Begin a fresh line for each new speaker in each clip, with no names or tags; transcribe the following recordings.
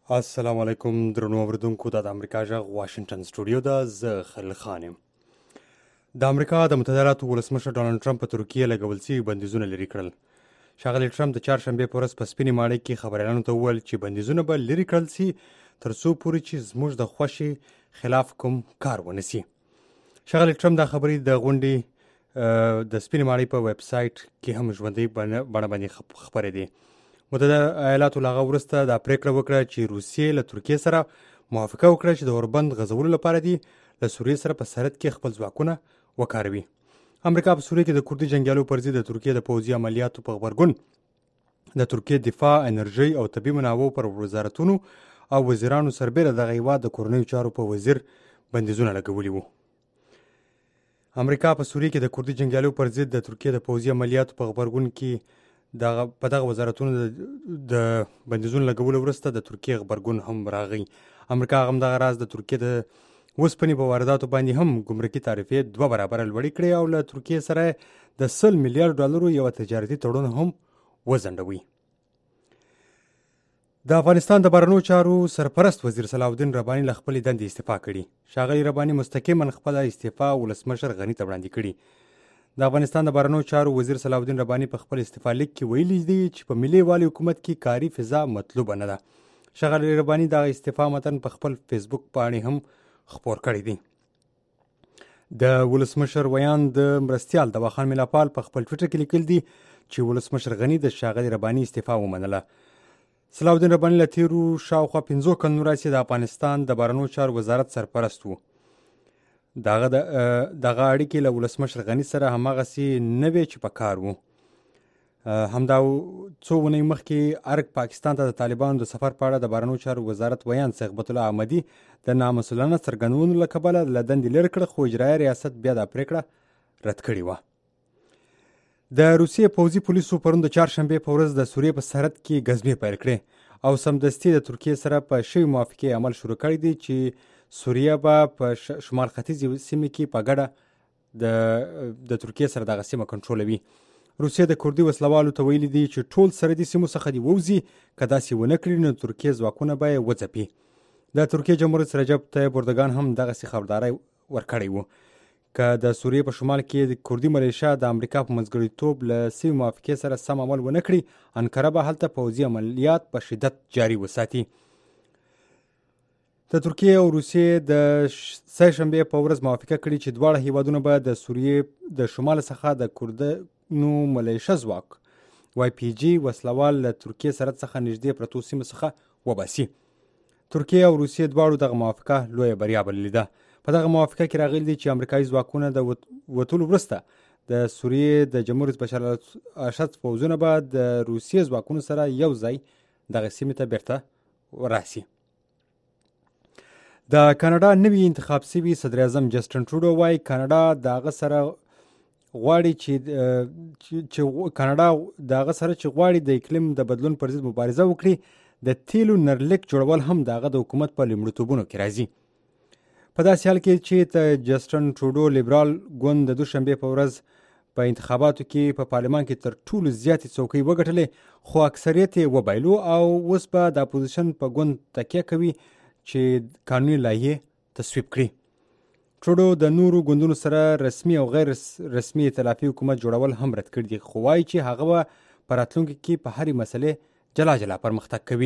السلام علیکم درنو اوریدونکو، دا د امریکا غږ واشنگټن سټوډیو ده. زه خلیل خان یم. د امریکا د متحده ایالاتو ولسمشر ډانلډ ټرمپ په ترکیه لګول شوي بندیزونه لرې کړل. ښاغلی ټرمپ د چهارشنبې په ورځ په سپینې ماڼۍ کې خبریالانو ته وویل چې بندیزونه به لرې کړل شي تر څو پورې چې زموږ د خوښې خلاف کوم کار ونه شي. ښاغلی ټرمپ دا خبرې د غونډې د سپینې ماڼۍ په ویب سایټ کې هم ژوندۍ بڼه باندې خپرې دي. متحده ایالاتو له هغه وروسته دا پریکړه وکړه چې روسیې له ترکیې سره موافقه وکړه چې د اوربند غځولو لپاره دي له سوریې سره په سرحد کې خپل ځواکونه وکاروي. امریکا په سوریې کې د کردي جنګیالو پر ضد د ترکیې د پوځي عملیاتو په غبرګون د ترکیې دفاع، انرژي او طبي منابعو پر وزارتونو او وزیرانو سربیره دغه هیواد د کورنیو چارو په وزیر بندیزونه لګولي وو. امریکا په سوریې کې د کردي جنګیالو پر ضد د ترکیې د پوځي عملیاتو په غبرګون کې په دغه وزارتونو د بندیزونو لګولو وروسته د ترکیې غبرګون هم راغی. امریکا همدغه راز د ترکیې د اوسپنې په وارداتو باندې هم ګمرکي تعرفې 2 برابره لوړې کړې او له ترکیې سره د 100 میلیارډ ډالرو یو تجارتي تړون هم وځنډوي. د افغانستان د بهرنیو چارو سرپرست وزیر صلاح الدین رباني له خپلې دندې استعفا کړې. ښاغلي رباني مستقیما خپله استعفا ولسمشر غني ته وړاندې کړې. د افغانستان د بهرنیو چارو وزیر صلاح الدین رباني په خپل استعفا لیک کې ویلي دي چې په ملي یووالي حکومت کې کاري فضا مطلوبه نه ده. ښاغلي رباني دغه استعفا متن په خپل فیسبوک پاڼې هم خپور کړی دی. د ولسمشر ویان د مرستیال دواخان میلاپال په خپل ټویټر کې لیکل دي چې ولسمشر غني د ښاغلي رباني استعفا ومنله. صلاح الدین رباني له تیرو شاوخوا 15 کلونو راهیسې د افغانستان د بهرنیو چارو وزارت سرپرست و. دغه اړیکې له ولسمشر غني سره هماغسې نه وې چې په کار وو. همدا څو اونۍ مخکې ارګ پاکستان ته د طالبانو د سفر په اړه د بهرنیو چارو وزارت ویان صیغبت الله احمدي د نامسؤلانه څرګندونو له کبله له دندې لرې کړه، خو اجرایه ریاست بیا دا پرېکړه رد کړې وه. د روسیې پوځي پولیسو پرون د چهارشنبې په ورځ د سوریې په سرحد کې ګزمې پیل کړې او سمدستي د ترکیې سره په شوي موافقې عمل شروع کړی دی چې سوریه به په شمال ختیځې سیمې کې په ګډه د ترکیې سره دغه سیمه کنټرولوي. روسیې د کردي وسلوالو ته ویلي دي چې ټول سرحدي سیمو څخه دې ووځي، که داسې ونه کړي نو ترکیې ځواکونه به یې وځپي. د ترکیې جمهور رجب طیب اردوګان هم دغسې خبرداری ورکړی و. که د سوریې په شمال کې د کردي ملیشه د امریکا په منځګړیتوب له سوي موافقې سره سم عمل ونه کړي، انکره به هلته پوځي عملیات په شدت جاري وساتي. د ترکیې او روسیې د سه شنبې په ورځ موافقه کړې چې دواړه هیوادونه به د سوریې د شمال څخه د کردانو ملیشه ځواک YPG وسلوال له ترکیې سرحد څخه نږدې پرتو سیمو څخه وباسي. ترکیې او روسیې دواړو دغه موافقه لویه بریا بللې ده. په دغه موافقه کې راغلي دي چې امریکایي ځواکونه د وتلو وروسته د سوریې د جمهور رئیس بشار الاسد پوځونه به د روسیې ځواکونو سره یو ځای دغه سیمې ته بیرته راسي. د کاناډا نوي انتخاب شوي صدر اعظم جسټن ټروډو وایي کاناډا د هغه سره غواړي د اقلیم د بدلون پر ضد مبارزه وکړي. د تیلو نرلیک جوړول هم د هغه د حکومت په لومړیتوبونو کې راځي. په داسې حال کې چې د جسټن ټروډو لیبرال ګوند د دوشنبې په ورځ په انتخاباتو کې په پارلمان کې تر ټولو زیاتې څوکۍ وګټلې، خو اکثریت یې وبایلو او اوس به د اپوزیشن په ګوند تکیه کوي چې قانوني لایحې تصویب کړي. ټروډو د نورو ګوندونو سره رسمي او غیر رسمي ائتلافي حکومت جوړول هم رد کړي دي، خو وایي چې هغه به په راتلونکي کې په هرې مسلې جلا جلا پرمختګ کوي.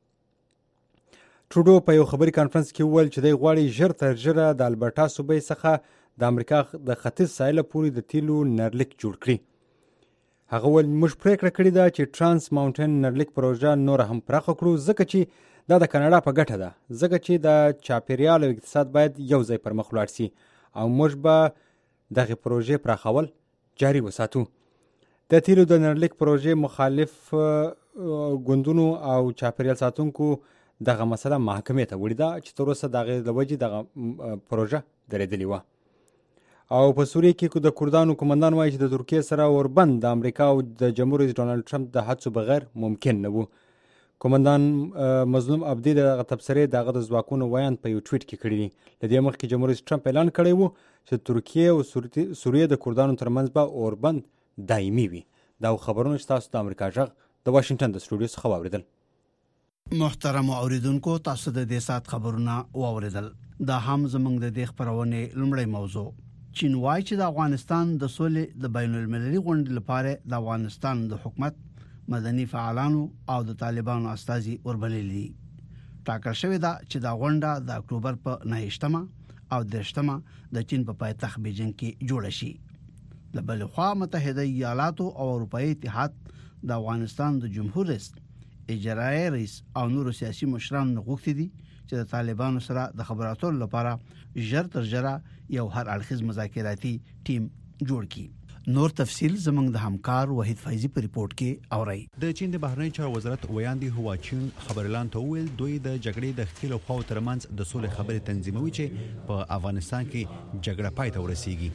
ټروډو په یو خبري کانفرنس کې وویل چې دی غواړي ژر تر ژره د البرټا صوبې څخه د امریکا د ختیځ ساحله پورې د تیلو نرلیک جوړ کړي. هغه وویل موږ پریکړه کړې ده چې ټرانس ماونټین نرلیک پروژه نوره هم پراخه کړو، ځکه چې دا د کاناډا په ګټه ده، ځکه چې د چاپیریال او اقتصاد باید یو ځای پر مخ ولاړ سي او موږ به دغه پروژې پراخول جاري وساتو. د تیلو د نرلیک پروژې مخالف ګوندونو او چاپیریال ساتونکو دغه مسله محکمې ته وړې ده چې تر اوسه د هغې له وجې دغه پروژه درېدلې وه. او په سوریې کې د کردانو قومندان وایي چې د ترکیې سره اوربند د امریکا او د جمهور رئیس ډانلډ ټرمپ د هڅو بغیر ممکن نه و. قومندان مظلوم ابدي دغه تبصرې د هغه د ځواکونو ویان په یو ټویټ کې کړي دي. له دې مخکې جمهور رئیس ټرمپ اعلان کړی و چې ترکیې او سوریې د کردانو ترمنځ به اوربند دایمي وي. دا خبرونه چې تاسو د امریکا غږ د واشنګټن د سټوډیو څخه واورېدل.
محترم اوریدونکو، تاسو د دې سات خبرونه واوریدل. دا هم زموږ د دې خبرونه لومړی موضوع. چین وايي چې د افغانستان د سولې د بین المللي غونډې لپاره د افغانستان د حکومت، مدني فعالانو او د طالبانو استازي وربللي. ټاکل شوې ده چې دا غونډه د اکتوبر په 9 او 10 د چین په پایتخت بیجینګ کې جوړه شي. د بل خوا متحده ایالاتو او اروپאי اتحاد د افغانستان د جمهور رئیس، اجرائیه رئیس او نور سیاسي مشران غوښتي دي چې د طالبانو سره د خبرو لپاره ژر تر ژره یو هر اړخیز مذاکراتي ټیم جوړ کړي. نور تفصيل زمنګ د همکار وحید فیضی په ریپورت کې اوري.
د چین د بهرنی چارو وزارت ویاندي هوا چین خبرلان ته ویل دوی د جګړې د خپل خو ترمنځ د سولې خبرې تنظیموي چې په افغانستان کې جګړه پای ته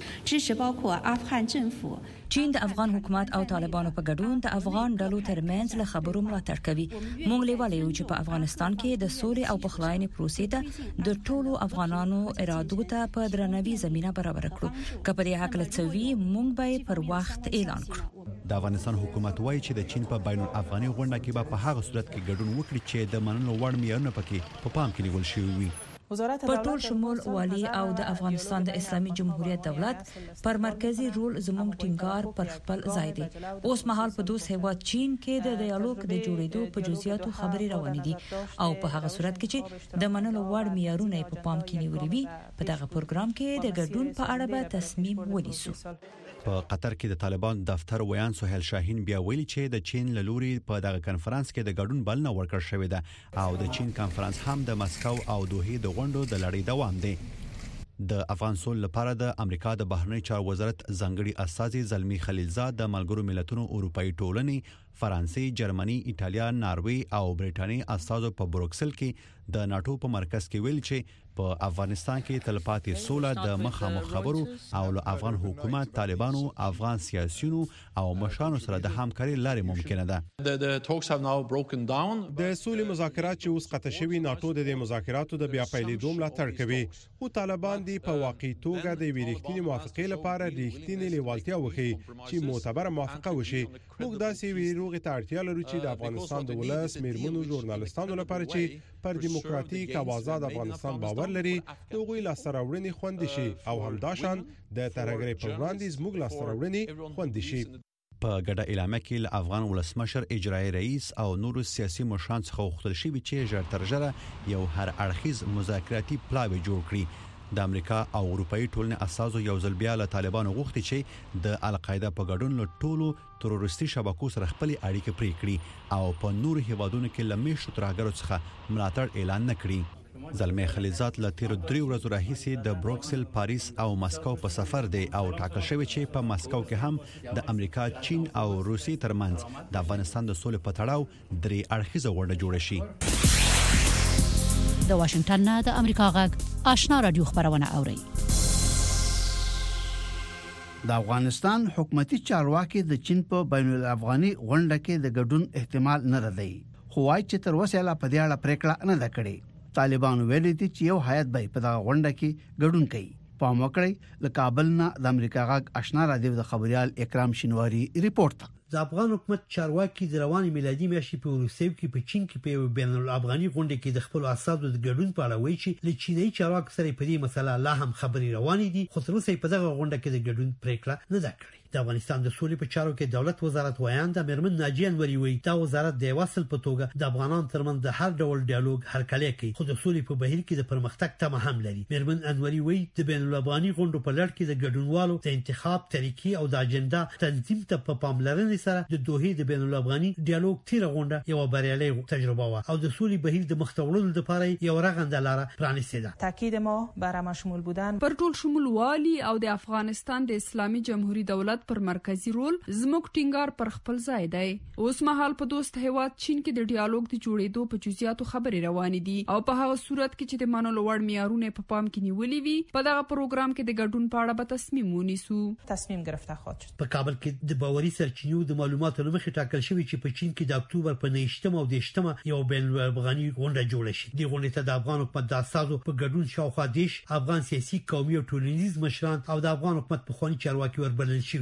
ورسیږي.
چین د افغان حکومت او طالبانو په ګډون د افغان ډلو ترمنځ له خبرو ملاتړ کوي. موږ لیواله یو چې په افغانستان کې د سولې او پخلاینې پروسې ته د ټولو افغانانو ارادو ته په درناوي زمينه برابر کړو. کله چې حق لڅوي موږ به پر وخت اعلان کړو.
د افغانستان حکومت وایي چې د چین په بین الافغاني غونډه کې په هغه صورت کې ګډون وکړي چې د منلو وړ معیارونه پکې په پام کې نیول شوی وي.
په ټول شمول والی او د افغانستان د اسلامي جمهوریت دولت پر مرکزی رول زموږ ټینګار پر خپل ځای دی. اوس مهال په دوس هیواد چین کې د ډیالوګ د جوړېدو په جزئیاتو خبرې روانې دي او په هغه صورت کې چې د منلو وړ معیارونه په پام کې نیولې وي په دغه پروګرام کې د ګډون په اړه به تصمیم ونیسو.
په قطر کې د طالبان دفتر ویان سهیل شاهین بیا ویلي چې د چین له لوري په دغه کنفرانس کې د ګډون بلنه ورکړل شوې ده او د چین کنفرانس هم د مسکو او دوحه د غونډو د لړۍ دوام دی. د افغان سول لپاره د امریکا د بهرنی چارو وزارت ځانګړي استازي زلمی خلیلزاد د ملګرو ملتونو اروپאי ټولنې، فرانسې، جرمني، ایټالیا، ناروې او برېټانیا استازو په بروکسل کې د ناتو په مرکز کې ویل چې په افغانستان کې تلپاتې سوله د مخامخ خبرو او له افغان حکومت، طالبانو، افغان سیاسيونو او مشرانو سره د همکاري لارې ممکنه ده.
د سولې مذاکرات چې اوس قطع شوي، ناتو د مذاکراتو د بیا پیلېدو ملاتړ کوي. خو طالبان دی په واقعي توګه د ویریښتینې موافقې لپاره ریښتینې لیوالتیا وکړي چې معتبره موافقه وشي. موږ داسې ویروغې ته اړتیا لرو چې د افغانستان د ولس، میرمنو، ژورنالستانو لپاره چې پر دیموکراتیک او آزاد افغانستان باور لري د هغوی لاسته راوړنې خوندي شي او همداشان د ترهګرۍ پر وړاندې زموږ لاسته راوړنې خوندي شي.
په ګډه اعلامیه کې له افغان ولسمشر، اجرائیه رئیس او نورو سیاسي مشرانو څخه غوښتل شوی چې ژر تر ژره یو هر اړخیز مذاکراتي پلاوی جوړ کړي. د امریکا او اروپאי ټولنې اساسو یو ځل بیا له طالبانو غوښتي چې د القاعده په ګډون له ټولو تروریستي شبکو سره خپل اړیکې پرې کړي او په نورو هیوادونو کې لمشو ترهګرو څخه ملاتړ اعلان نکړي. زلمی خلیلزاد له تیر 3 ورځې راهیسې د بروکسل، پاریس او مسکو په سفر دی او ټاکل شوی چې په مسکو کې هم د امریکا، چین او روسیې ترمنځ د افغانستان د سولې په تړاو 3 اړخیزه غونډه جوړه شي.
د واشنگټن نه د امریکا غږ آشنا رادیو خبرونه اوري.
د افغانستان حکومتي چارواکي د چین په بین الافغاني غونډه کې د ګډون احتمال نه لري، خو وايي چې تر اوسه لا په دې اړه پریکړه نه ده کړې. طالبان ویلي دي چې یو هیئت به په دغه غونډه کې ګډون کوي. په موکړی له کابل نه د امریکا غږ آشنا رادیو د خبريال اکرام شینواری ریپورت.
د افغان حکومت چارواکي د رواني میلادي میاشتې په وروستیو کې په چین کې په بین الافغاني غونډه کې د خپل اساسو د ګډون په اړه وایي چې له چینایي چارواکو سره په دې مسله لا هم خبري روانې دي، خو تر اوسه په دغه غونډه کې د ګډون پریکړه نه ده کړې. د افغانستان د سولې په چارو کې دولت وزارت ویاند میرمن ناجیه انوري وایي دا وزارت د وصل په توګه د افغانانو ترمنځ د هر ډول ډیالوګ هرکلی کوي، خو د سولې په بهیر کې د پرمختګ تمه هم لري. میرمن انوري وایي د بین الافغاني غونډو په لړ کې د ګډونوالو د انتخاب طریقې او د اجنډا تنظیم ته په پاملرنې سره د دوحه د بین الافغاني ډیالوګ تیر غونډه یو بریالي تجربه و او د سولې بهیر د مختوړلو لپاره یو رغنده لار پرانیسته ده.
تاکید ما بر همشمول بودن
پر ټول شمول والی او د افغانستان د اسلامي جمهوریت دولت پر مرکزی رول زموږ ټینګار پر خپل ځای دی. اوس مهال په دوست هیواد چین کې د ډیالوګ د جوړېدو په جزئیاتو خبرې روانې دي او په هغه صورت کې چې د منلو وړ معیارونه په پام کې نیولې وي په دغه پروګرام کې د ګډون په اړه به تصمیم ونیسو.
تصمیم گرفته خواهد شد.
په کابل کې د باوري سرچینو د معلوماتو لمخې ټاکل شوی چې په چین کې د اکتوبر په 9 او 10 یو بین الافغاني غونډه جوړه شي. د غونډې ته د افغان حکومت د اساسو په ګډون شاوخوا 10 افغان سیاسي، قومي او ټولنیز مشران او د افغان حکومت په خواني چارواکي وربلل شوي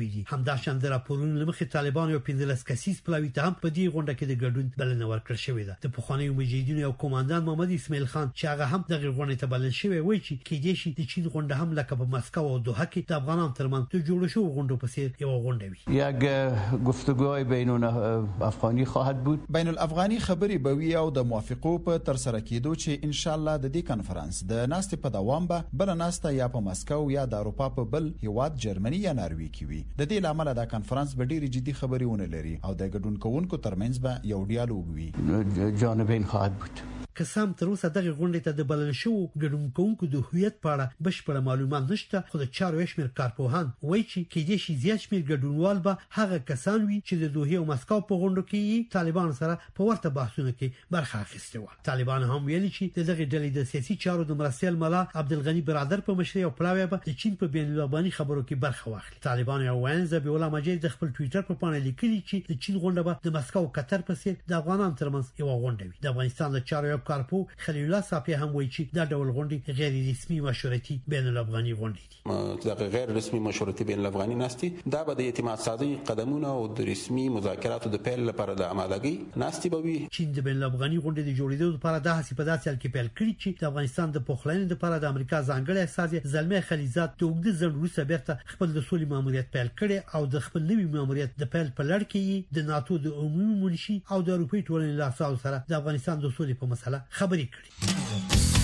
شوې دي. همداشان د راپورونو لمخې طالبان یو 15 کسیز پلاوی ته هم په دې غونډه کې د ګډون بلنه ورکړل شوې ده. د پخوانیو مجاهدینو او کمانډان محمد اسماعیل خان چې هغه هم دغه غونډه ته بلل شوی وای چې کې دې شي د چین غونډه هم لکه په مسکو او دوحه کې د افغانانو ترمنځ ته جوړ شو غونډه په څیر یو غونډه وي.
یک گفتگوی بین افغانی خواهد بود.
بین الافغانی خبرې به وي او د موافقو په تر سره کېدو چې ان شاء الله د دې کانفرنس د ناستې په دوام به بل ناسته یا په مسکو یا د اروپا په بل هیواد جرمني یا ناروې کې وي. د دې لامل د کانفرنس به ډېری جدي خبرې ونه لري او د ګډون کوونکو ترمنځ به یو ډیالوګ وي.
جانبین خواهد بود.
قسم تر اوسه دغه غونډې ته د بلل شو ګډون کوونکو د هویت په اړه بشپړ معلومات نشته. خو د چارو شمیر کارپوهان وایي چې کې دې شي زیات شمیر ګډونوال به هغه کسان وي چې د دوحه او مسکو په غونډو کې طالبان سره په ورته بحثونو کې برخه اخیسته و. طالبان هم ویلي چې دغه ډلې د سیاسي چارو د مرستیال ملا عبدالغنی برادر په مشرۍ او پلاوی به د چین په بین المللي خبرو کې برخه واخلي. طالبان یو وایي ذبیح الله مجید د خپل ټوئیټر په پاڼه لیکلي چې د چین غونډه به د مسکو او قطر په څیر د افغانانو ترمنځ یو غونډه وي. د افغانستان د چارو یو کارپو خلیل الله صافی هم وایي چې دا ډول غونډې غیر رسمي مشورتي بین الافغاني غونډې دي.
دا غیر رسمي مشورتي بین الافغاني ناستي دا به د اعتماد سازي قدمونه او د رسمي مذاکراتو د پیل لپاره د آمادګۍ ناستي به وي.
چین د بین الافغاني غونډې د جوړېدو لپاره د هڅې په داسې حال کې پیل کړی چې د افغانستان د پخلاینې لپاره د امریکا ځانګړی استازي زلمي خلیزات د وګړي ځل وروسته بیرته خپل د سولې ماموریت پیل کړي او د خپل نوي ماموریت د پیل په لړ کې د ناتو د عمومي منشي او د اروپای ټولنې لاسوال سره د افغانستان د سولې په مسله خبرې کړې.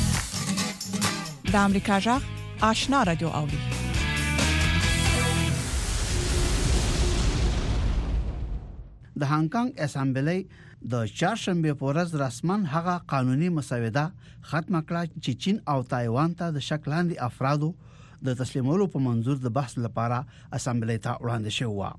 د امریکا جغ آشنا رادیو اوري.
د هانګ کانګ اسامبلی د چهارشنبه په ورځ رسمن هغه قانوني مسوده ختم کړه چې چین او تایوان ته د شک لاندې افرادو د تسلیمولو په منظور د بحث لپاره اسامبلی ته وړاندې شوی و.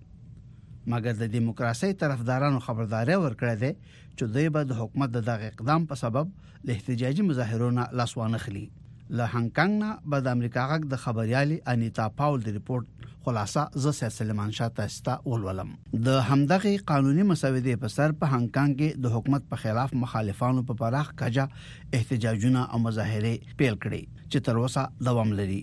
مګر د دیموکراسي طرفدارانو خبرداري ورکړه ده چې دوی به د حکومت د دغه اقدام په سبب له احتجاجي مظاهرونو لاسوانه خلی. له هانګ کانګ نه بعد امریکا غږ د خبريالي انیتا پاول د ریپورت خلاصه ز سلمان شاه تاستا ولولم. د همدغه قانوني مسودې په سر په هانګ کانګ کې د حکومت په خلاف مخالفانو په پراخ کجا احتجاجونه او مظاهره پیل کړي چې تر اوسه دوام لري.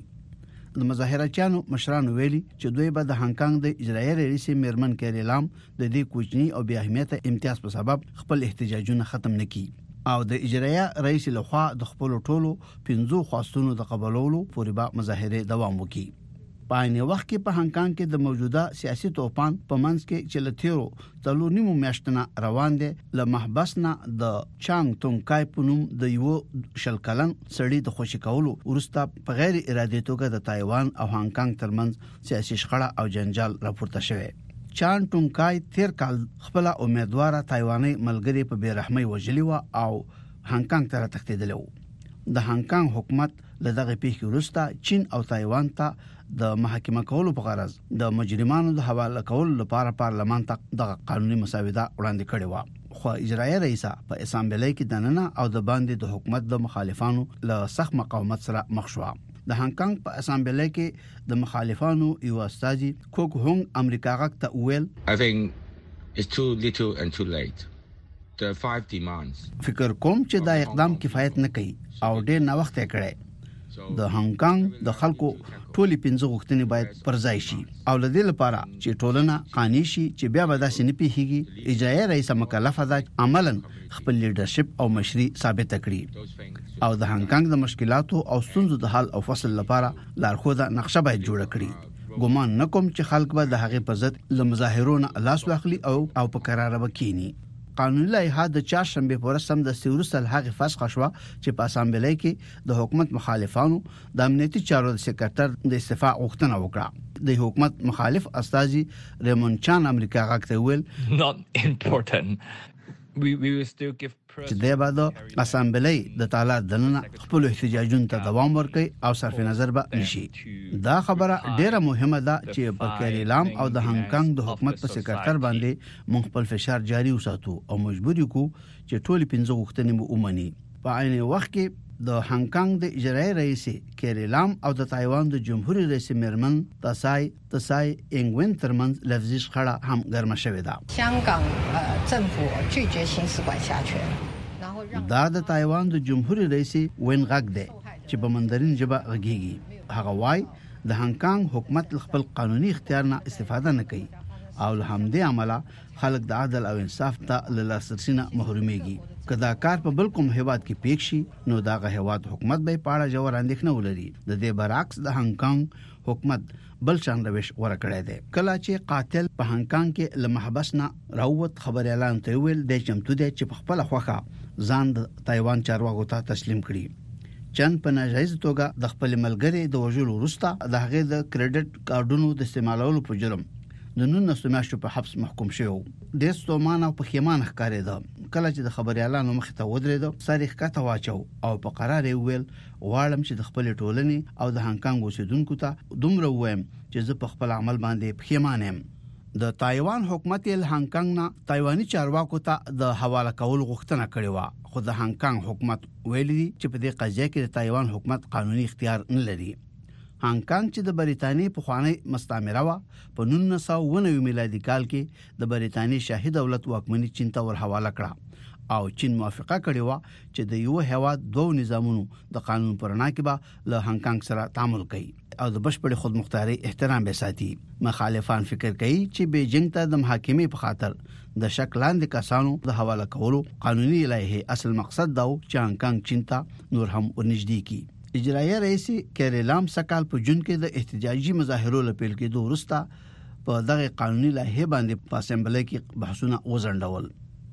د مظاهرچیانو مشران ویلي چې دوی به د هانګ کانګ د اجرایي رئیس میرمن کیری لام د دې کوچنی او بې اهمیته امتیاز په سبب خپل احتجاجونه ختم نکړي او د اجرایي رئیس لخوا د خپل ټولو 15 خواستونو د قبولولو پورې به مظاهره دوام وکړي. په عین وخت کې په هانګ کانګ کې د موجوده سیاسي توپان په منځ کې چې لتیرو تلو نیمو میاشتنه روان دي ل محبس نه د چانګ تونګ کای پونم د یو شلکلن سړی د خوشی کولو ورسته په غیر ارادي توګه د تایوان او هانګ کانګ ترمنځ سیاسي شخړه او جنجال راپورته شوه. چان ټونګ کای تیر کال خپل امیدوار تایواني ملګری په بیرحمۍ وجلی و او هانګ کانګ ته تښتیدلی و. د هانګ کانګ حکومت له دغه پیښې وروسته چین او تایوان ته د محاکمه کولو په غرض د مجرمانو د حواله کولو لپاره پارلمان ته د قانوني مسوده وړاندې کړې و. خو اجرایي رئیس په اسامبلی کې دننه او د باندې د حکومت د مخالفانو له سخت مقاومت سره مخ شو. د هانګ کانګ په اسامبلی کې د مخالفانو یو استازي کوک هونګ امریکا غږ ته ویل
I think it's too little and too late. The 5 demands.
فکر کوم چې دا اقدام کفایت نه کوي او ډېر نه وخت یې کړی. د هانګ کانګ د خلکو ټولي 15 غوښتنې باید پرځای شي او د دې لپاره چې ټولنه قانوني شي چې بیا به داسې نه پیږي. اجرایي رئیس مکلف ده عملاً خپل لیډرشپ او مشري ثابت کړي او د هانګ کانګ د مشکلاتو او ستونزو د حل او فصل لپاره لارښوده نقشه باید جوړ کړي. ګومان نکوم چې خلک به د هغې په ضد له مظاهرونو لاس واخلي او په قرار وکینی. قانوني لایحه د چهارشنبه په ورځ سم د سیورسل هغه فسخ شو چې په اسامبلی کې د حکومت مخالفانو د امنیتي چارو د سکرټر د استعفا غوښتنه وکړه. د حکومت مخالف استازي ریمون چان امریکا غاکته ویل
not important. We will still give
چې د بعد اسامبلی د تعالی دننه خپل احتجاجونو ته دوام ورکړي او صرف نظر به نشي. دا خبره ډیره مهمه ده چې په کیری لام او د هانګ کانګ د حکومت په سکرټر باندې موږ خپل فشار جاري وساتو او مجبور یو چې ټول 15 غوښتنې مو ومني. په عین وخت کې د هانګ کانګ د اجرایي رئیس کیری لام او د تایوان د جمهوریت رئیس میرمن تسای انګوین ترمنځ لفظي شخړه هم ګرمه شوې ده. دا د تایوان د جمهوریت رئیس وین غږ دی چې په مندرین ژبه غږیږي. هغه وای د هانګ کانګ حکومت خپل قانوني اختیار نه استفاده نه کوي او له همدې عمله خلک د عدل او انصاف ته له لاسرسي نه محروميږي کدا کار په بل کوم هیواد کې پیښ شي نو داغه هیواد حکومت به پاړه جوړ اندېښنه ولري د دې برعکس د هانګ کانګ حکومت بل شان روش ورکړی دی کله چې قاتل په هانګ کانګ کې له محبس نه راووت خبر اعلان ته ویل د چمتو دی چې په خپل خوخه ځان د تایوان چارواکو ته تسلیم کړي چن په ناجایز توګه د خپل ملګری د وژلو وروسته د هغه د کریډټ کارډونو د استعمالولو په جرم د 19 میاشتو په حبس محکوم شو د ستومان او په خیمان ښکارېده کله چې د خبر اعلان مخ ته ودرېد ساريخ کته واچو او په قرار ویل واړم چې د خپل ټولنې او د هانګ کانګ اوسیدونکو ته دومره وایم چې زه په خپل عمل باندې پښیمان یم د تایوان حکومت ال هانګ کانګ نه تایواني چارواکو ته د حواله کول غوښتنه کړې و خو د هانګ کانګ حکومت ویلي چې په دې قضیه کې د تایوان حکومت قانوني اختیار نه لري هانګ کانګ چې د بریتانیې په خوانی مستعمره و په 1999 میلادي کال کې د بریتانیې شاهي دولت واکمني چین ته ور حواله کړه او چین موافقه کړې و چې د یو هیواد دوه نظامونو د قانون پرنا کې به له هانګ کانګ سره تعامل کوي او د بشپړ خودمختاري احترام به ساتي مخالفان فکر کوي چې بیجینګ ته د محاکمې په خاطر د شک لاندې کسانو د حواله کولو قانوني لایحه اصل مقصد دا و چې هانګ کانګ چین ته نور هم ورنږدې کی اجرایي رئیس کیری لام سکال په جون کې د احتجاجي مظاهرو لپیل کېدو وروسته په دغه قانوني لایحه باندې په اسمبلی کې بحثونه وزندول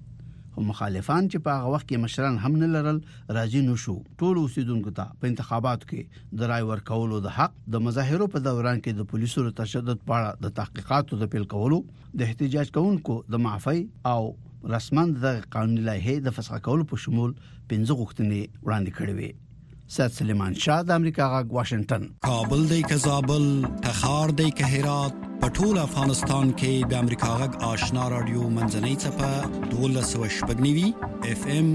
خو مخالفان چې په هغه وخت کې مشران هم نه لرل راځي نو شو ټول اوسیدونکو ته په انتخاباتو کې د رای ورکولو د حق د مظاهرو په دوران کې د پولیسو تشدد په اړه د تحقیقاتو د پیل کولو د احتجاج کوونکو د معافی او رسمن د قانوني لایحه د فسخ کولو په شمول 15 غوښتنې وړاندې کړې وې سید سلیمان شاه د امریکا غږ واشنگټن
کابل دی که زابل تخار دی که هرات پټول افغانستان کې د امریکا غږ آشنا رادیو منځنۍ چپه 1290 اف ام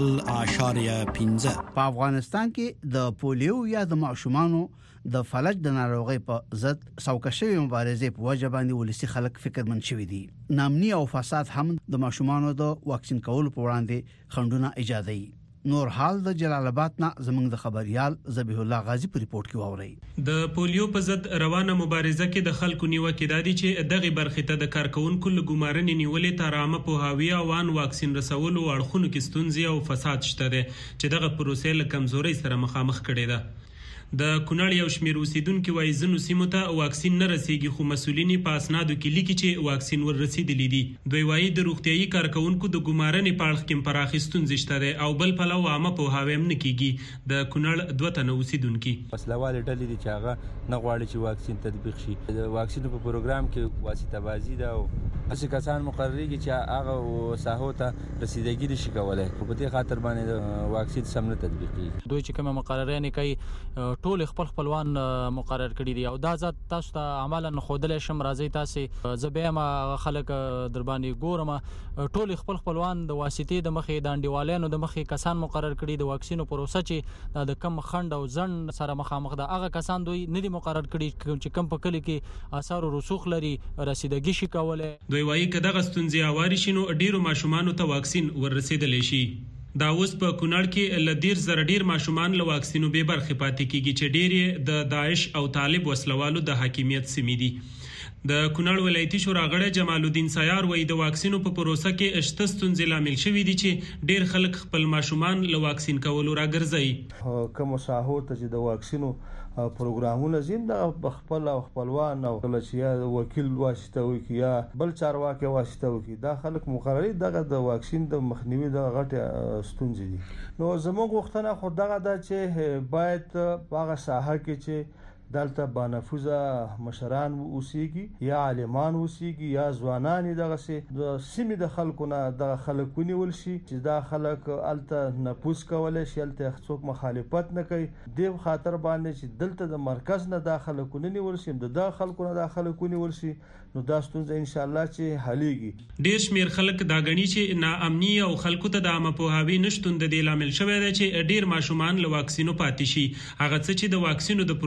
0.15
په افغانستان کې د پولیو یا د معشومانو د فلج د ناروغۍ په ضد سوکشوي مبارزې په وجه باندې ولسی خلک فکرمن شوي دي نامني او فساد هم د معشومانو د واکسین کولو په وړاندې خندونه اجازه نور حال د جلال آباد نه زمنګ د خبريال ذبیح الله غازی په ریپورت کې واوري
د پولیو په ضد روانه مبارزه کې د خلکو نیوکه دادي چې دغه برخه ته د کارکونکو لګمارنې نیولې ترامه په هاوی او وان واکسین رسولو اړخونو کې ستونزې او فساد شته دي چې دغه پروسې له کمزوري سره مخامخ کړي ده د کونړ یو شمیر اوسیدونکو وایي زنو سیمو ته واکسین نه رسیږي خو مسولین په اسنادو کې لیکي چې واکسین ور رسیدلی دي دوی وایي د روغتيایي کارکونکو د ګمارنې په اړه کې پراخستون زشته او بل پلو عامه په هاویم نه کیږي د کونړ دوه تنه اوسیدونکو
مسلواله ډلې دي چې هغه نه غواړي چې واکسین تطبیق شي د واکسین په پروګرام کې واسطه بازی ده او اسی کسان مقرريږي چې هغه ساحو ته رسیدګي نشي کولای په دې خاطر باندې واکسین سم نه تطبیق کیږي
دوی چې کومه مقررینه کوي ټول خپلوان مقرر کړی دي او دا ځات تاسو ته عملاً خودلې شم راځي تاسو زبېما خلک در باندې ګورم ټول خپلوان د واسطې د مخې د انډیوالانو د مخې کسان مقرر کړي د واکسینو پروسه چې د کم خند او ځن سره مخامخ د هغه کسان دوی نه دي مقرر کړي چې کم په کلی کې آثار او رسوخ لري رسیدګي شي کولای
دوی وایي کله دغه ستونزې اواري شنو ډیرو ماشومان ته واکسین ورسېدل شي دا اوس په کونړ کې لدیر زر ډیر ماشومان له واکسینو به برخه پاتې کیږي چې ډیر د داعش او طالب وسلوالو د حاکمیت سیمې دي د کونړ ولایتي شورا غړی جمال الدین سیار وایي د واکسینو په پروسه کې اشته ستونزې لامل شوې دي چې ډیر خلک خپل ماشومان له واکسین کولو راګرځي
کوم ساحو ته چې د واکسینو پروګرامونه زم د خپلوان او کلچیا وکیل واسطه وکي یا بل چارواکي واسطه وکي دا خلک مقرري دغه د واکسین د مخنیوي د غټه ستونزې دي نو زموږ وختونه خو دغه د چې باید هغه ساحه کې چې دلته بانفوزه مشران اوسېږي یا عالمان اوسېږي یا ځوانان دغه سي د سیمې د خلکو نه د خلکونی ولشي چې دا خلک الته نفوذ کولای شي الته څوک مخالفت نه کوي د خاطر باندې چې دلته د مرکز نه د خلکونی ولشي د خلکو نه د خلکونی ولشي نو دا ستونزه ان شاء الله چې حلېږي
ډیر شمیر خلک دا غني چې ناامني او خلکو ته د عامه پوهاوی نشټون د عامل شوی دی چې ډیر ماشومان له واکسینو پاتې شي هغه څه چې د واکسینو د پروسې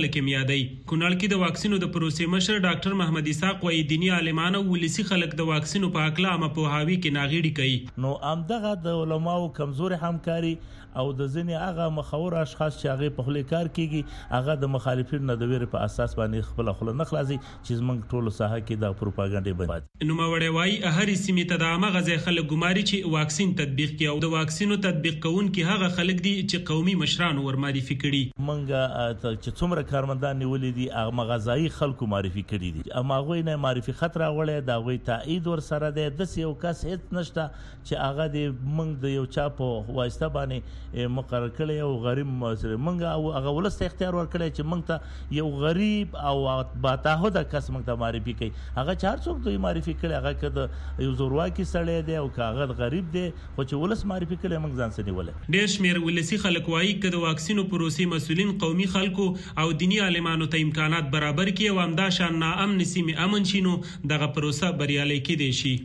خلک یې یادوي. کونړ کې د واکسینو د پروسې مشر ډاکټر محمد اسحاق وايي دینی عالمانو ولسی خلک د واکسینو په حق لا مپوهاوي کې ناغېړي کوي.
نو امدغه د علماو کمزوري همکاري او د ځینې هغه مخور اشخاص چې هغه په خپل کار کوي هغه د مخالفینو د ویره په اساس باندې خپل نه خلاصي چې زمونږ ټولو ساحه کې د پروپاګاندا باندې
نو مړی وایي هرې سیمې ته د عامه غځای خلک ګماري چې واکسین تطبیق کوي او د واکسینو تطبیق کوونکي هغه خلک دي چې قومي مشرانو ور معرفي کړي.
مونږ چې څومره کارمندان نیولې دي هغه غذایی خلکو معرفي کړي دي اما غوي نه معرفي خطر راوړی دا غوي تایید ور سره ده د یو کس هیڅ نشته چې هغه د مونږ د یو چا په واسطه باندې مقرر کړي او غریب مونږ او هغه ولست اختیار ورکړي چې مونږ ته یو غریب او باتاهده کس مونږ ته معرفي کوي هغه چار څوک دوی معرفي کړي هغه کده یو زورواکي سړی دی او هغه غریب دی خو چې ولست معرفي کړي مونږ ځان سره نیول.
ډېر شمیر ولسی خلک وایي کده واکسینو پروسې مسولین قومي خلکو او دینی عالمانو ته امکانات برابر کړي او همدا شان ناامن سیمه امن شینو دغه پروسه بریالي کېدی شي.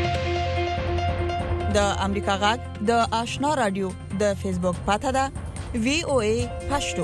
د امریکا غږ د آشنا رادیو د فیسبوک پاته ده VOA پښتو.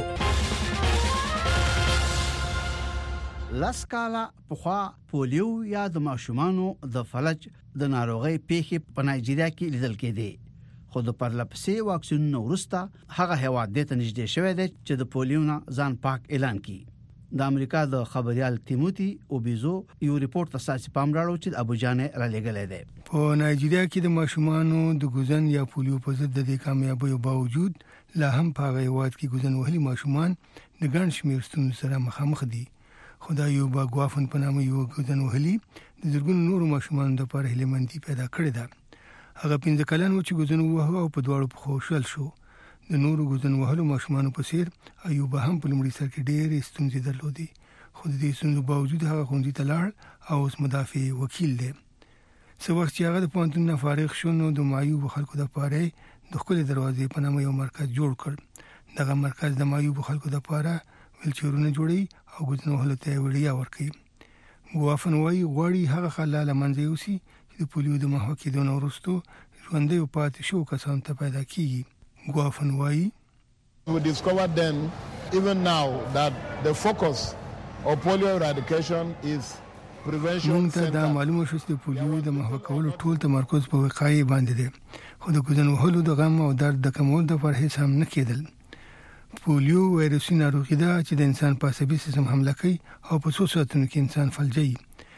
لاسکالا پخوا پولیو یا د ماشومانو د فلج د ناروغۍ پیښې په نایجیریا کې لیدل کېده خو د پرلپسې واکسینونو وروسته هغه هیواد ته نږدې شوی دی چې د پولیو نه ځان پاک اعلان کړي. د امریکا د خبريال تیموتی اوبیزو یو ریپورت اساسي پام راړو چې ابوجان را لګلې ده.
په نایجیریا کې د ماشومانو د ګوزن یا پولیو په ضد د کامیابیو باوجود لا هم په غیوات کې ګوزن وهلي ماشومان د ګڼ شمېر ستونزو سره مخامخ دي. خدای یو باګوافن په نامه یو ګوزن وهلي د زرګونو نورو ماشومانو لپاره هیلمندي پیدا کړې ده. هغه 15 کلن و چې ګوزن وهو او په دواړو په خوشحال شو. د نورو ګوزن وهلو ماشومانو په څیر ایوب هم په لومړي سر کې ډېرې ستونزې درلودې خو د دې ستونزو باوجود هغه ښوونځي ته لاړ او اوس مدافع وکیل دی. څه وخت چې هغه د پوهنتون نه فارغ شو نو د معیوب خلکو لپاره د ښکلې دروازې په نامه یو مرکز جوړ کړ. دغه مرکز د معیوب خلکو لپاره ویلچیرونه جوړي او ګوزن وهلو ته وړیا ورکوي. ګوافن وايي غواړي هغه خلک له منځه یوسي چې د پولیو د محو کېدو نه وروسته ژوندي پاتې شو کسانو ته پیدا کیږي. Guafan Wai.
We discovered then, even now, that the focus of polio eradication is prevention.
مونږ ته دا معلومه شو چې پولیو د محو کولو ټول تمرکز په وقایې باندې دی خو د ګوزن وهلو د غم او درد د کمولو لپاره هیڅ هم نه کېدل. پولیو وایرسي ناروغي ده چې د انسان په عصبي سیستم حمله کوي او په څو ساعتونو کې انسان فلجوي.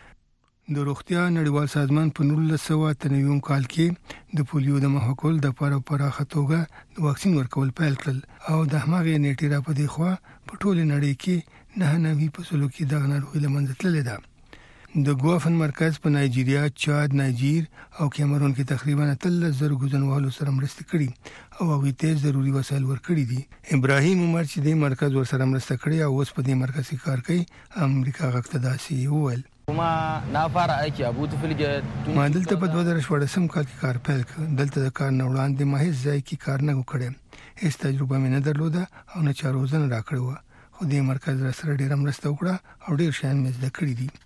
د روغتیا نړیوال سازمان په 1993 کال کې د پولیو د محو کولو لپاره پراخه توګه د واکسین ورکول پیل کړل او د هغه نیټه را په دی خو په ټوله نړۍ کې 99% کې د ناروغي لمنځه تللې ده. د ګوافن مرکز په نایجیریا، چاد، نایجیر او کیمرون کې تقریبا 30,000 ګوزن وهلو سره مرسته کړې او هغه ته ضروري وسایل ورکړي دي. ابراهیم عمر چې د مرکز ور سره مرسته کړې او اوس په دې مرکز کې کار کوي امریکا غږ داسي وویل.
ما نه فار اکی ابو تفلګه
ما دلته په 2014 کال کې کار پیل کړ. دلته د کار نه وړاندې ما هیڅ ځای کې کار نه وکړم. هیڅ تجربه مې نه درلوده او نه چا روزنه راکړه. خو دې مرکز را سره ډېر مرسته وکړه او ډېر شیان مې زده کړی دي.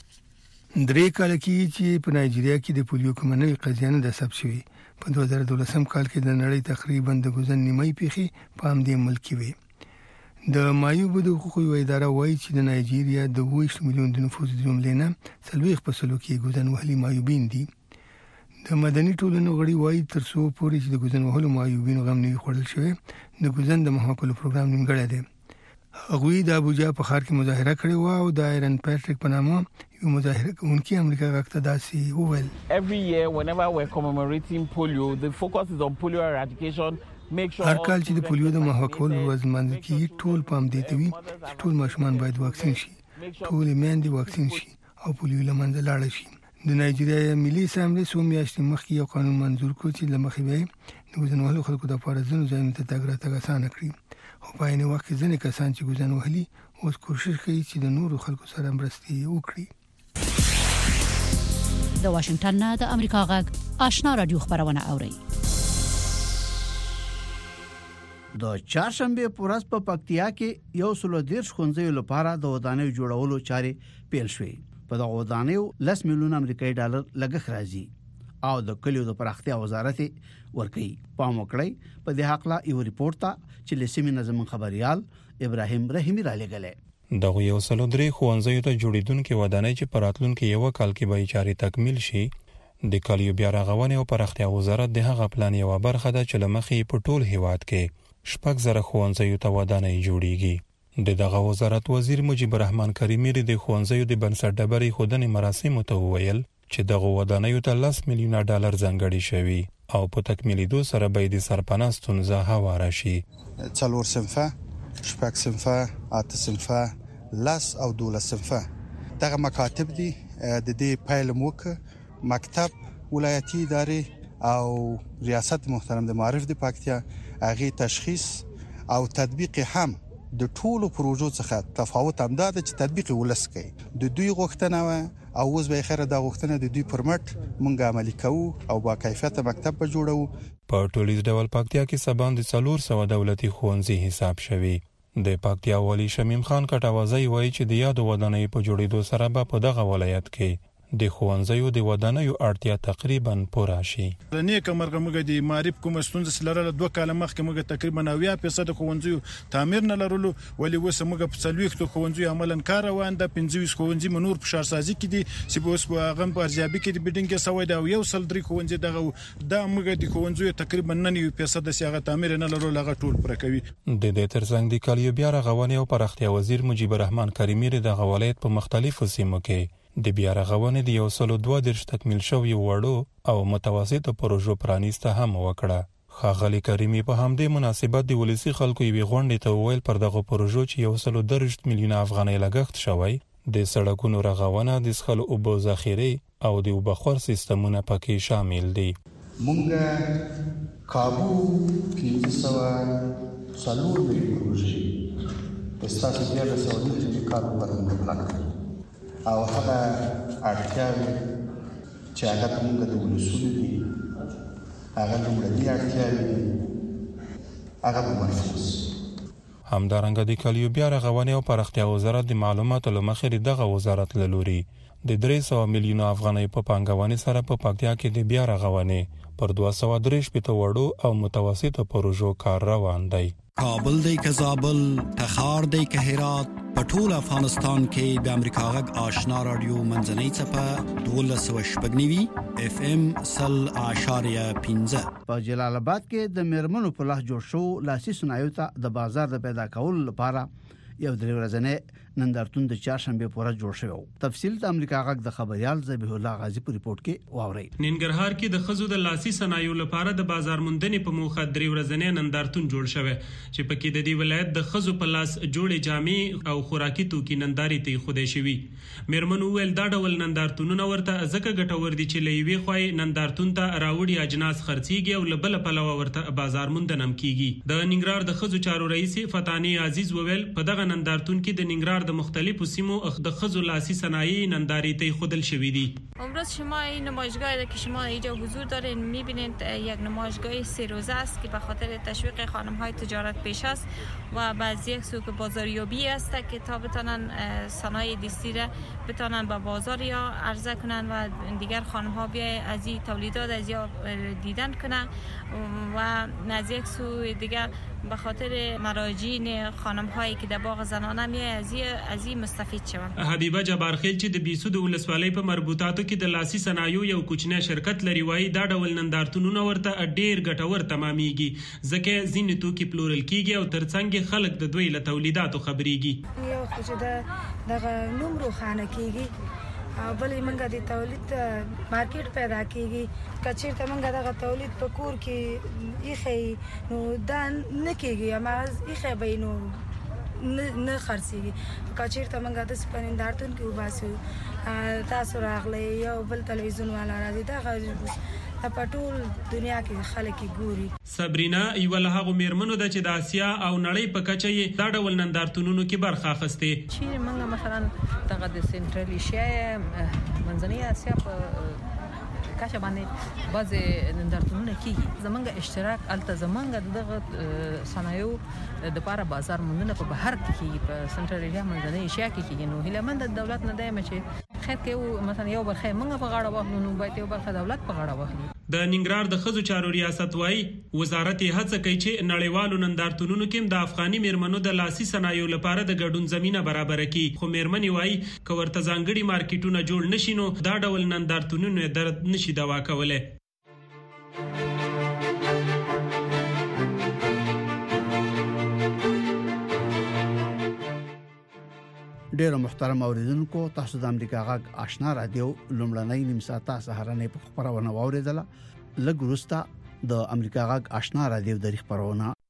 3 کال کې چې په نایجیریا کې د پولیو کومه نوې قضیه نه ده ثبت شوې. په 2012 کال کې د نړۍ تقریبا د ګوزن نیمه پیښې په همدې ملک کې وې. د معیوب د حقوقو اداره وایي چې د نایجیریا د 20 میلیون د نفوس د جملې نه 40% کې ګوزن وهلي معیوبین دي. د مدني ټولنو غړي وایي تر څو پورې چې د ګوزن وهلو معیوبین غم نه خوړل شوی د ګوزن د محو کولو پروګرام نیمګړی دی. هغوی د ابوجا په ښار کې مظاهره کړې و او د آیرن پیټریک په نامه یو مظاهره کوونکی امریکا غږ ته داسې وویل.
Every year whenever we're commemorating polio the focus is on polio eradication.
هر کال چې د پولیو د محو کولو ورځ لمانځل کېږي ټول پام دې ته وي چې ټول ماشومان باید واکسین شي، ټول میندې واکسین شي او پولیو له منځه لاړ شي. د نایجیریا ملي اسامبلې څو میاشتې مخکې یو قانون منظور کړ چې له مخې به د ګوزن وهلو خلکو لپاره ځینو ځایونو ته تګ راتګ اسانه کړي. خو په عین وخت کې ځینې کسان چې ګوزن وهلي اوس کوشش کوي چې د نورو خلکو سره مرستې وکړي.
د واشنگټن نه د امریکا غږ آشنا رادیو خبرونه اوري.
د چهارشنبه پورس په پکتیا کې یو سلو دیر ښوونځیو لپاره د ودانیو جوړولو چارې پیل شوې. په دغه ودانیو 10 میلیون امریکایي ډالر لګښت راځي او د کلیو د پراختیا وزارت ورکړي. پام وکړئ په دې حق لا یو ریپورت ته چې لسمی نظم خبريال ابراهيم رحیمی را لګلې.
دغه یو سلو درې خوانځیو ته جوړیدونکو ودانۍ چې پراتلونکو یو کال کې به چاري تکمیل شي، د کلیو بیا رغونې او پراختیا وزارت د هغه پلان یو برخه ده چې لمخې په ټول هیواد کې 6,000 خوانځیو ته ودانۍ جوړیږي. دغه وزارت وزیر مجيب الرحمن کریمی د خوانځیو د بنسټ ډبرې خودنې مراسم ته وویل چې دغه ودانیو ته $10 میلیونه ځانګړي شوي او په تکمیلیدو سره به د سرپناه ستونزه هواره شي.
4 صنفه، 6 صنفه، 8 صنفه، 10 او 12 صنفه دغه مکاتب دي. د دې پیل موک مکتب ولایتي ادارې او ریاست محترم د معارف د پاکتیا هغه تشخیص او تطبیق هم د ټولو پروژو څخه تفاوت هم ده چې تطبیق ولس کوي. د دوی غوښتنه او اوس به خیره د غوښتنه د دوی پرمټ مونږه عملي کوو او با کیفیت مکتب به جوړو.
په ټولیز ډول پاکتیا کې سبان د 400 دولتي ښوونځي حساب شوي. د پاکتیا والی شمیم خان کټاوازی وایي چې د یادو ودانۍ په جوړېدو سره به په دغه ولایت کې د خوانځیو د ودانیو اړتیا تقریبا پوره شي.
نیک مرګ موږ د معرف کوم ستونزې سره 2 کال مخکې موږ تقریبا 90% خوانځیو تعمیر نه لرلو، ولی اوس موږ په 40 خوانځیو عملاً کار روان ده. 15 خوانځي منور په شهرسازي کې دي چې اوس په هغه په ارزیابي کې د بډینګ سوي دا یو سل درې خوانځي دغه د موږ د خوانځیو تقریبا 90% د هغه تعمیر نه لرلو هغه ټول پر کوي.
د دې ترڅنګ د کلیو بیا رغونې او پراختیا وزیر مجيب الرحمن کریمی د ولایت په مختلفو سیمو کې د بیا رغونې د 102 تکمیل شوی وړو او متوسطو پروژو پرانیسته هم وکړه. ښاغلي کریمی په همدې مناسبت د ولسی خلکو یوې غونډې ته وویل پر دغه پروژو چې 110 میلیونه افغانۍ لګښت شوی، د سړکونو رغونه، د څښلو اوبو ذخیرې او د اوبخور سیستمونه پکې شامل دي.
مونږ کابو 1500 میلیون پروژې استاسو بیا د سعودي کارو برنامه پلان کړی او هغه اړتیاوې چې هغه موږ د ولسونو دي هغه لومړني اړتیاوې دي هغه به محفوظ.
همدارنګه د کلیو بیا رغونې او پراختیا وزارت د معلوماتو له مخې دغه وزارت له لوري د 300 میلیونو افغانۍ په پانګونې سره په پاکتیا کې د بیا رغونې پر 213 وړو او متوسطو پروژو کار روان دی.
کابل دی که زابل، تخار دی که هرات، په ټول افغانستان کې د امریکا غږ آشنا رادیو منځنۍ څپه 1290 FM 0.15.
په جلال آباد کې د میرمنو په لاس جوړ شو لاسي صنایعو ته د بازار د پیدا کولو لپاره یو درې ورځې نندارتون د چهارشنبه پورې جوړ شوی. تفصیل د امریکا غږ د خبريال ذبیح الله غازی په ریپورت کې واوري.
ننګرهار کې د خزو د لاسي صنایعو لپاره د بازار موندنې په موخه درې ورځې نندارتون جوړ شوی چې پکې د دې ولایت د خزو په لاس جوړې جامې او خوراکي توکي ننداري ته خوده شوی. میرمنو ویل دا ډول نندارتونونه ورته ځکه ګټور دي چې لوي خوای نندارتون ته راوړي اجناس خرڅيږي او لبل پلوه ورته بازار موندنم کیږي. د ننګرهار د خزو چارو رئیس فتانی عزیز وویل په دغه نندارتون کې د ننګرهار د مختلفو سیمو د خزو لاسي صنایع ننداري ته خودل شوی دي.
امروز شما این نمایشگاهی که شما اینجا حضور دارین میبینید یک نمایشگاه 3 روزه است که به خاطر تشویق خانم‌های تجارت پیش است و بعضی یک سوق بازاریابی است که تا بتونن صنایع دستی را بتونن به بازار یا عرضه کنن و دیگر خانم‌ها بیای از این تولیدات از دیدن کنن و از یک سو دیگر به خاطر مراجعین خانم‌هایی که در باغ زنانه میای از این مستفید شوند.
حبیبه جبارخیل چې د بیسود ولسوالۍ په مربوطاتو کې د لاسي صنایعو یو کوچنی شرکت لري وایي دا ډول نندارتونونه ورته ډیر ګټور تمامېږي ځکه ځینې توکي پلورل کیږي او ترڅنګ خلک د دوی له تولیداتو خبرېږي.
یو خو چې دغه نوم روښانه کیږي او بلې منګه د تولید مارکیټ پیدا کیږي کچیر ته منګه دغه تولید په کور کې یخې نو دا نه کیږي اما یخې به نو نه خرڅيږي کچیر ته منګه د سپنندارتون کې وباسو تاسو راغلي یو بل تلویزیون والا راځي دا په ټول دنیا کې خلک ګوري.
صبرینا یو له هغه میرمنو د چې د آسیا او نړۍ په کچه یې دا ډول نندارتونونو کې برخه اخیسته.
چې موږ مثلا دغه د سنټرل ایشیا منځنۍ آسیا په کچه باندې بعض نندارتونونه کیږي زمونږ اشتراک الته زمونږ دغه صنایعو د لپاره بازار موندنه په بهر کې په سنټرل ایشیا منځنۍ ایشیا کې کیږي. نو هیله مند د دولت نه دی چې خیر کې مثلا یو برخه موږ په غاړه واخلو نو باید یو برخه دولت په غاړه واخلي.
د ننګرهار د ښځو چارو ریاست وايي وزارت هڅه کوي چې نړیوالو نندارتونونو کې د افغاني میرمنو د لاسي صنایعو لپاره د ګډون زمينه برابر کړي. خو میرمنې وايي که ورته ځانګړي مارکیټونه جوړ نشي نو دا ډول نندارتونونه درد نشي دوا کولای.
ډیره محترم اوریدونکو، تاسو د امریکا غږ آشنا رادیو لومړنۍ نیم ساعته سهارنۍ په خبرونه واوریدله. لږ وروسته د امریکا غږ آشنا رادیو د خبرونه